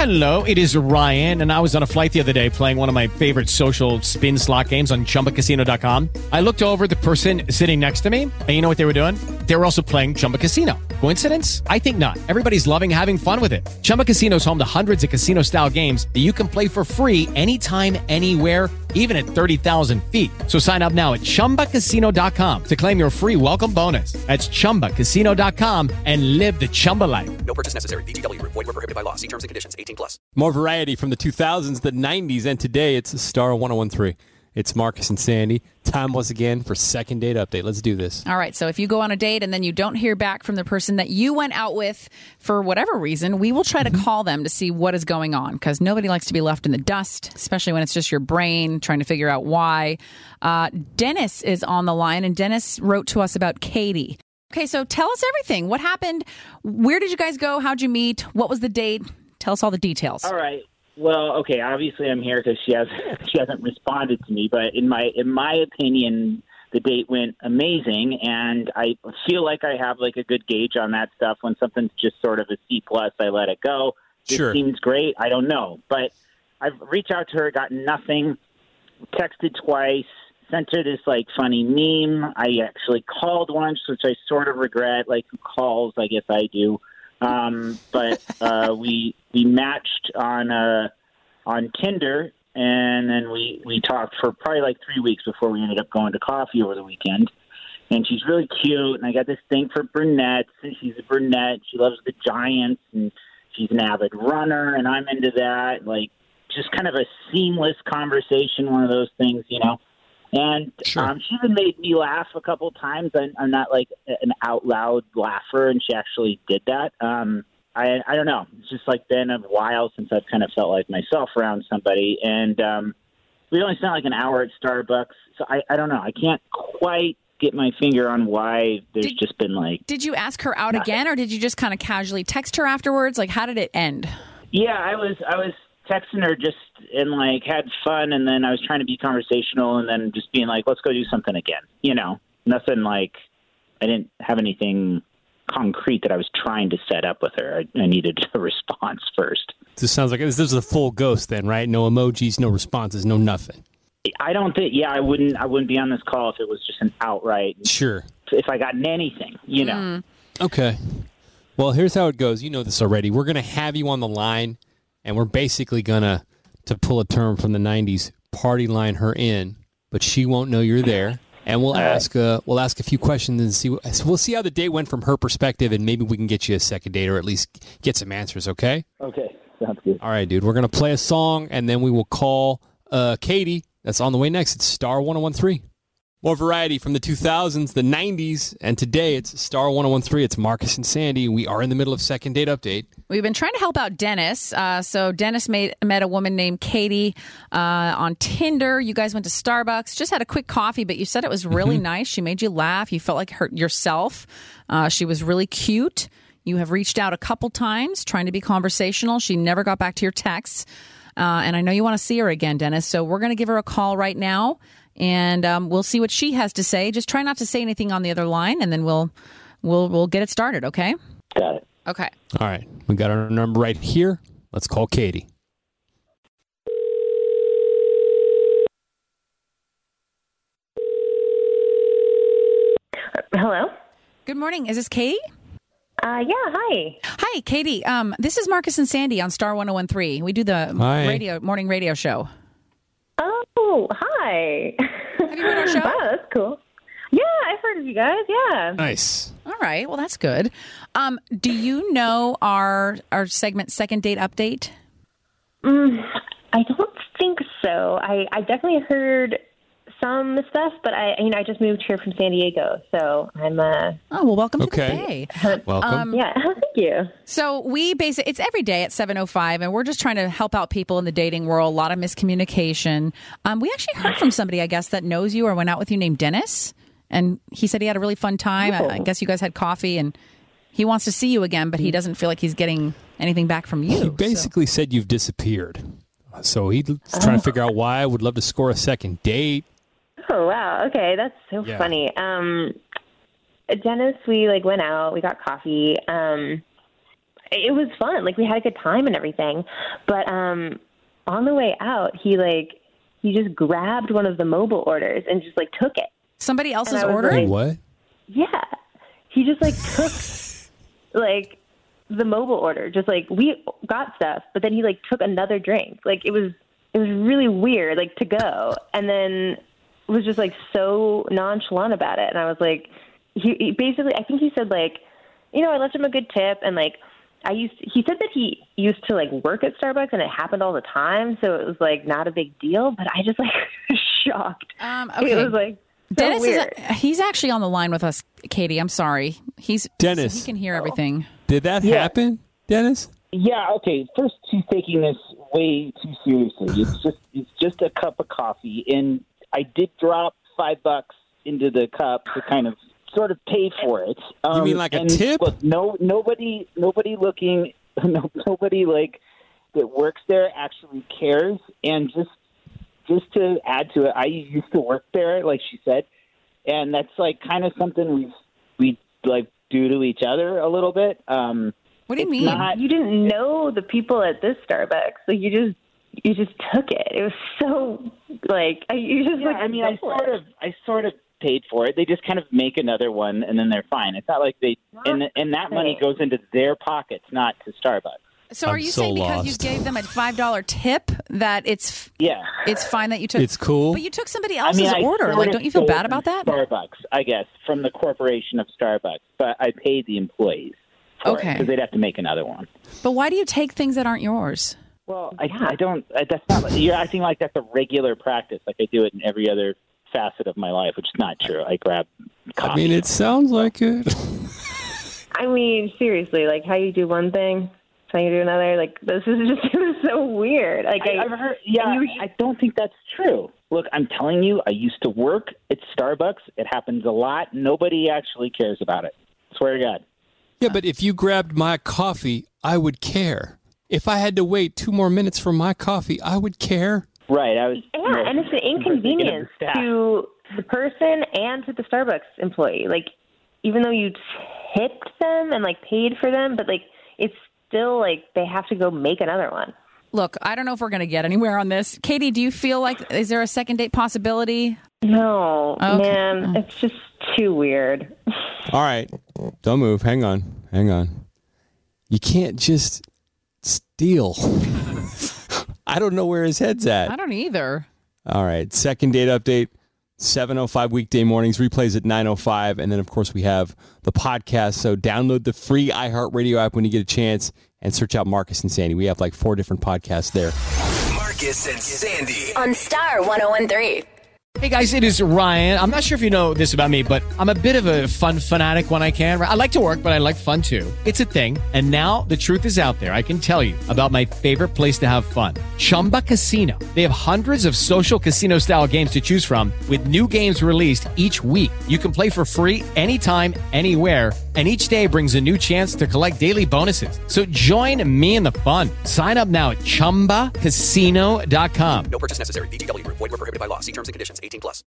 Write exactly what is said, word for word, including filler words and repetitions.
Hello, it is Ryan, and I was on a flight the other day playing one of my favorite social spin slot games on Chumba Casino dot com. I looked over at the person sitting next to me, and you know what they were doing? They were also playing Chumba Casino. Coincidence? I think not. Everybody's loving having fun with it. Chumba Casino is home to hundreds of casino-style games that you can play for free anytime, anywhere, even at thirty thousand feet. So sign up now at Chumba Casino dot com to claim your free welcome bonus. That's Chumba Casino dot com and live the Chumba life. No purchase necessary. V G W. Void where prohibited by law. See terms and conditions. eighteen plus. More variety from the two thousands, the nineties, and today it's Star one oh one three. It's Marcus and Sandy. Time once again for second date update. Let's do this. All right. So if you go on a date and then you don't hear back from the person that you went out with for whatever reason, we will try to call them to see what is going on, because nobody likes to be left in the dust, especially when it's just your brain trying to figure out why. Uh, Dennis is on the line, and Dennis wrote to us about Katie. Okay, so tell us everything. What happened? Where did you guys go? How'd you meet? What was the date? Tell us all the details. All right. Well, okay. Obviously, I'm here because she has she hasn't responded to me. But in my in my opinion, the date went amazing, and I feel like I have like a good gauge on that stuff. When something's just sort of a C plus, I let it go. It Sure. seems great. I don't know, but I've reached out to her, got nothing. Texted twice. Sent her this like funny meme. I actually called once, which I sort of regret. Like, who calls? I guess I do. Um, but uh, we we matched on uh, on Tinder, and then we, we talked for probably like three weeks before we ended up going to coffee over the weekend. And she's really cute, and I got this thing for brunettes, and she's a brunette. She loves the Giants, and she's an avid runner, and I'm into that. Like, just kind of a seamless conversation, one of those things, you know. And Sure. um, she even made me laugh a couple times. I'm, I'm not like an out loud laugher, and she actually did that. Um, I I don't know. It's just like been a while since I've kind of felt like myself around somebody. And um, we only spent like an hour at Starbucks, so I, I don't know. I can't quite get my finger on why there's Did- just been like. Did you ask her out Nothing. again, or did you just kind of casually text her afterwards? Like, how did it end? Yeah, I was I was texting her just and like had fun, and then I was trying to be conversational, and then just being like, let's go do something again. You know, nothing like I didn't have anything concrete that I was trying to set up with her. I, I needed a response first. This sounds like this is a full ghost then, right? No emojis, no responses, no nothing. I don't think. Yeah, I wouldn't. I wouldn't be on this call if it was just an outright. Sure. If I got anything, you know. Mm. Okay. Well, here's how it goes. You know this already. We're going to have you on the line, and we're basically going to, to pull a term from the nineties, party line her in, but she won't know you're there. And we'll ask uh, we'll ask a few questions and see. What, so we'll see how the date went from her perspective, and maybe we can get you a second date or at least get some answers, okay? Okay, sounds good. All right, dude. We're going to play a song, and then we will call uh, Katie. That's on the way next. It's Star one oh one three. More variety from the two thousands, the nineties, and today it's Star one oh one three. It's Marcus and Sandy. We are in the middle of second date update. We've been trying to help out Dennis. Uh, so Dennis made, met a woman named Katie uh, on Tinder. You guys went to Starbucks, just had a quick coffee, but you said it was really nice. She made you laugh. You felt like her yourself. Uh, she was really cute. You have reached out a couple times trying to be conversational. She never got back to your texts. Uh, and I know you want to see her again, Dennis. So we're going to give her a call right now, and um, we'll see what she has to say. Just try not to say anything on the other line, and then we'll we'll we'll get it started. Okay? Got it. Okay. All right. We got our number right here. Let's call Katie. Hello? Good morning. Is this Katie? Uh, yeah, hi. Hi, Katie. Um, this is Marcus and Sandy on Star one oh one three. We do the Hi. radio morning radio show. Oh, hi. Have you heard our show? Wow, that's cool. Yeah, I've heard of you guys, yeah. Nice. All right. Well, that's good. Um, do you know our our segment Second Date Update? Mm, I don't think so. I, I definitely heard some stuff, but I you know I just moved here from San Diego, so I'm uh Oh, well, welcome Okay. to the day. Welcome. Um, yeah, thank you. So we basically, it's every day at seven oh five, and we're just trying to help out people in the dating world. A lot of miscommunication. Um, we actually heard from somebody, I guess, that knows you or went out with you named Dennis, and he said he had a really fun time. I, I guess you guys had coffee, and he wants to see you again, but he doesn't feel like he's getting anything back from you. He basically said you've disappeared. So he's trying to figure out why. I would love to score a second date. Oh, wow. Okay, that's so Yeah. funny. Um, Dennis, we like went out, we got coffee. Um, it was fun. Like we had a good time and everything. But um, on the way out, he like he just grabbed one of the mobile orders and just like took it. Somebody else's And I was order? like- What? Yeah, he just like took like the mobile order. Just like we got stuff, but then he like took another drink. Like it was it was really weird. Like to go, and then was just like so nonchalant about it. And I was like, he, he basically, I think he said like, you know, I left him a good tip, and like I used. He said that he used to like work at Starbucks, and it happened all the time, so it was like not a big deal. But I just like shocked. Um, okay. It was like. So Dennis weird. is he's actually on the line with us, Katie. I'm sorry. He's Dennis. He can hear everything. Did that Yeah. happen, Dennis? Yeah, okay. First, she's taking this way too seriously. It's just it's just a cup of coffee, and I did drop five bucks into the cup to kind of sort of pay for it. Um, You mean like a and tip? Look, no, nobody, nobody looking, no, nobody like that works there actually cares. And just just to add to it, I used to work there, like she said, and that's like kind of something we we like do to each other a little bit. Um, What do you it's mean? not- You didn't know the people at this Starbucks, like you just you just took it. It was so like I, you just Yeah, like. I mean, I sort of, I sort of paid for it. They just kind of make another one, and then they're fine. It's not like they, and and that money goes into their pockets, not to Starbucks. So are I'm you so saying because you lost. gave them a five dollar tip that it's Yeah, it's fine that you took? It's cool. But you took somebody I else's mean, I order. sort Like, of don't you feel stole bad from about that? Starbucks, I guess, from the corporation of Starbucks, but I paid the employees. Okay. Because they'd have to make another one. But why do you take things that aren't yours? Well, I, I don't. I, that's not. You're acting like that's a regular practice. Like I do it in every other facet of my life, which is not true. I grab coffee. I mean, it sounds like it. I mean, seriously, like how you do one thing, how you do another. Like this is just it was so weird. Like I, I, I've heard. Yeah, you- I don't think that's true. Look, I'm telling you, I used to work at Starbucks. It happens a lot. Nobody actually cares about it. Swear to God. Yeah, but if you grabbed my coffee, I would care. If I had to wait two more minutes for my coffee, I would care. Right. I was. yeah, and it's an inconvenience to the person and to the Starbucks employee. Like even though you tipped them and like paid for them, but like it's still like they have to go make another one. Look, I don't know if we're going to get anywhere on this. Katie, do you feel like is there a second date possibility? No, Okay. man, it's just too weird. All right. Don't move. Hang on. Hang on. You can't just steal. I don't know where his head's at. I don't either. All right. Second date update, seven oh five weekday mornings, replays at nine oh five. And then, of course, we have the podcast. So download the free iHeartRadio app when you get a chance and search out Marcus and Sandy. We have like four different podcasts there. Marcus and Sandy. On Star one oh one point three. Hey guys, it is Ryan. I'm not sure if you know this about me, but I'm a bit of a fun fanatic when I can. I like to work, but I like fun too. It's a thing. And now the truth is out there. I can tell you about my favorite place to have fun. Chumba Casino. They have hundreds of social casino style games to choose from with new games released each week. You can play for free anytime, anywhere. And each day brings a new chance to collect daily bonuses. So join me in the fun. Sign up now at chumba casino dot com. No purchase necessary. V G W Group. Void where prohibited by law. See terms and conditions. eighteen plus.